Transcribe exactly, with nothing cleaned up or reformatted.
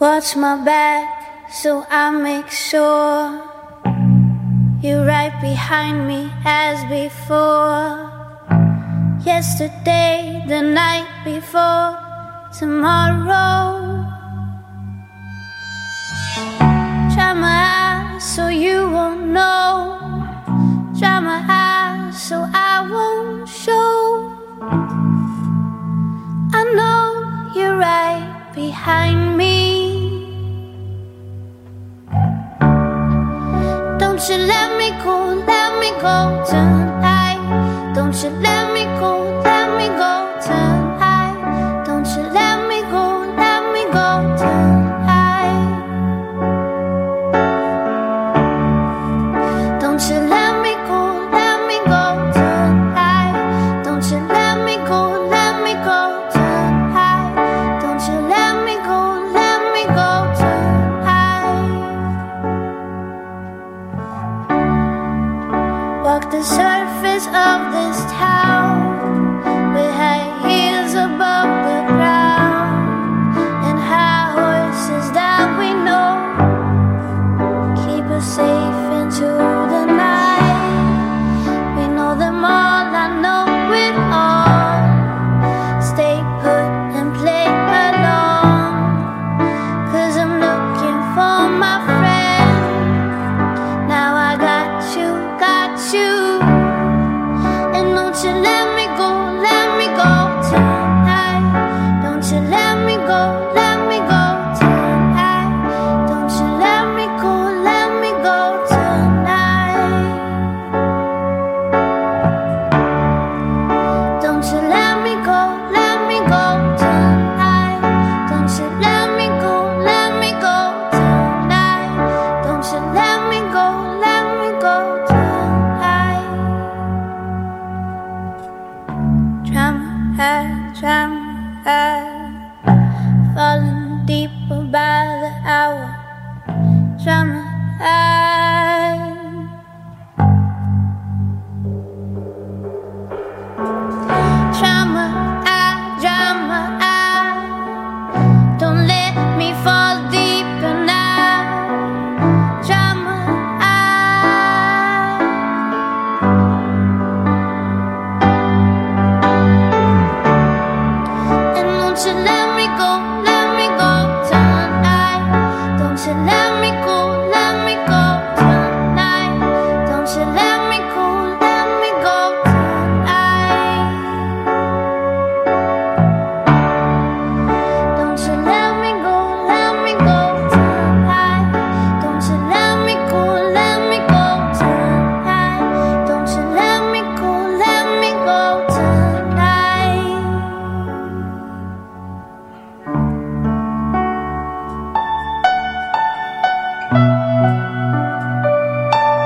Watch my back so I make sure you're right behind me as before. Yesterday, the night before, tomorrow. Dry my eyes so you won't know. Dry my eyes so I won't show. I know you're right behind me. Don't you let me go, let me go tonight. Don't you let me go, let me go tonight. Don't you let me go, let me go tonight. Don't you let me go, let me go tonight. Don't you let me go, let me go tonight. Don't you let me go, let me go tonight. Walk the surface of this town with high heels above the ground and high horses that we know keep us safe into the night. We know them all, I know it all. Stay put and play along, 'cause I'm looking for my friend. Now I got you, got you. And don't you let me go, let me go tonight. Don't you let me go, let me go tonight. Don't you let me go, let me go tonight. Don't you let me go, let me go tonight. Don't you let me go, let me go tonight. Don't you let me go, let me go tonight. Dry my eyes, dry my eyes.